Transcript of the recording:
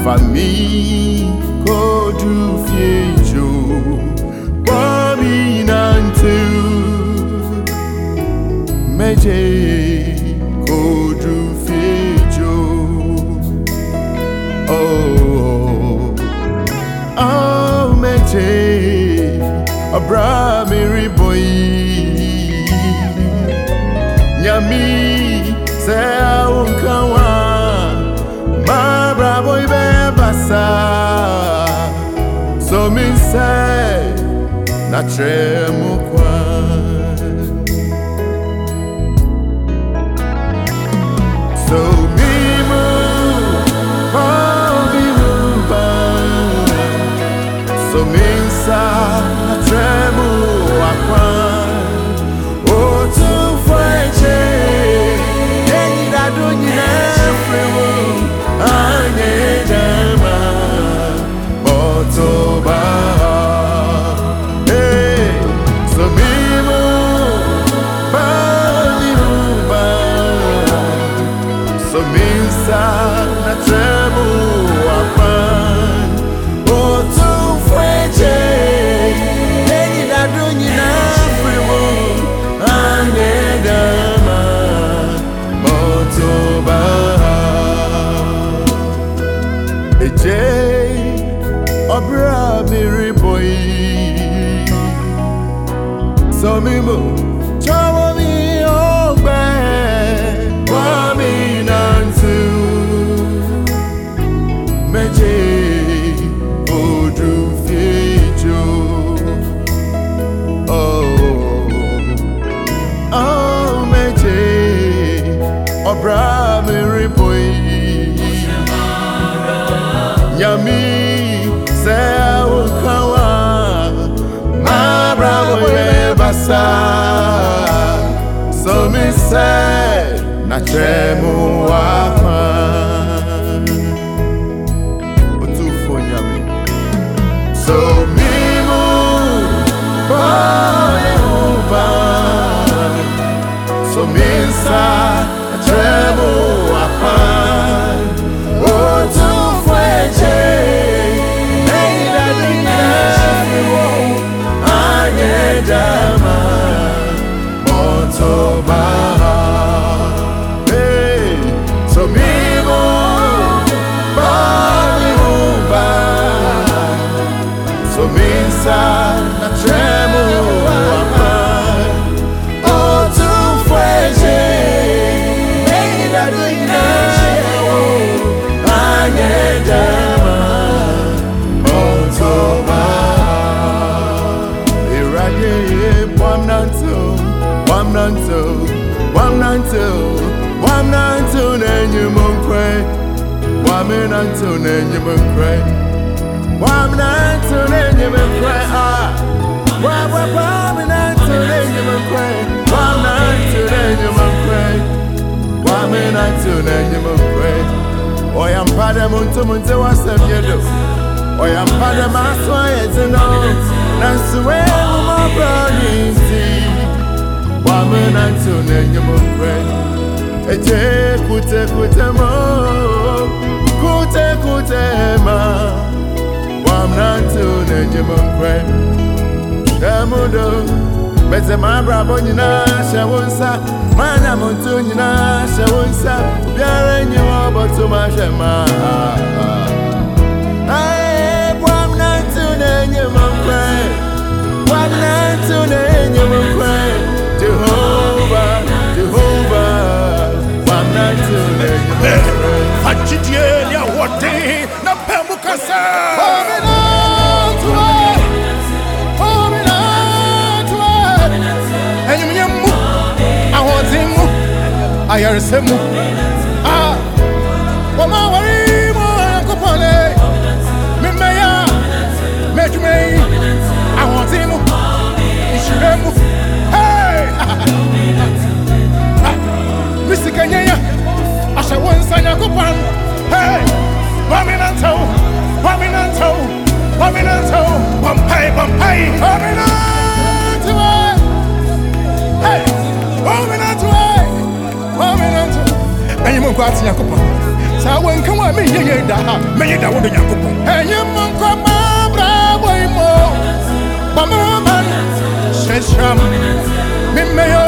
Famille, Kodu Fiejo, Bami Nantu, Meje, Kodu Fiejo, oh, Meje, Abra Mary Boy, Nyami, say I won't come. Boy bebasa, so me say na tremu kwa. So me move, oh me move, so me say na tremu kwa. Oh tu fweche, eni da dunya fremu. Abra Mary Boy, so me move, chow me oh bad, wami nantu, meje, Kodu Fiejo, oh meje, Abra Mary Boy, Yami. Say I will come, my brother basa. So me say na tremu wapa. Otu for Yami. So me move, so me say na tremu wapa. Otu fweche. Na tremu apan, oh tu fweje, da dunya anye dama, oh toba. Irade wam nanto nenye munkwe, nanto nenye munkwe. Wam nanto nenye munkwe ah. Wam nanto nenye munkwe. Wam nanto nenye munkwe. Wam nanto nenye munkwe. Oyam pada munte wasem yedo. Oyam pada maswa yezeno. Nansuwe mama brani si. Wam nanto nenye munkwe. Eje kute mo. Kute ma. Wam nanto nenye munkwe. Damudo Beze mabra bonyina shawunsa Mana muntu nyina shawunsa Biare nyiwa botu mashema Ae Wam nanto nenye munkwe Wam nanto nenye munkwe Jehovah Wam nanto nenye munkwe Fajidie ya wote na pemukasa Ayarsemu wama warimo yakopole memeya mejumei awontimu ishiremu hey misikanyaya ashawonsa yakopan hey waminanto wampai waminanto hey waminanto Ayi mo kwati yakopa Sawen come with me, da would you go? And you monk of my bravo, but my man says, me may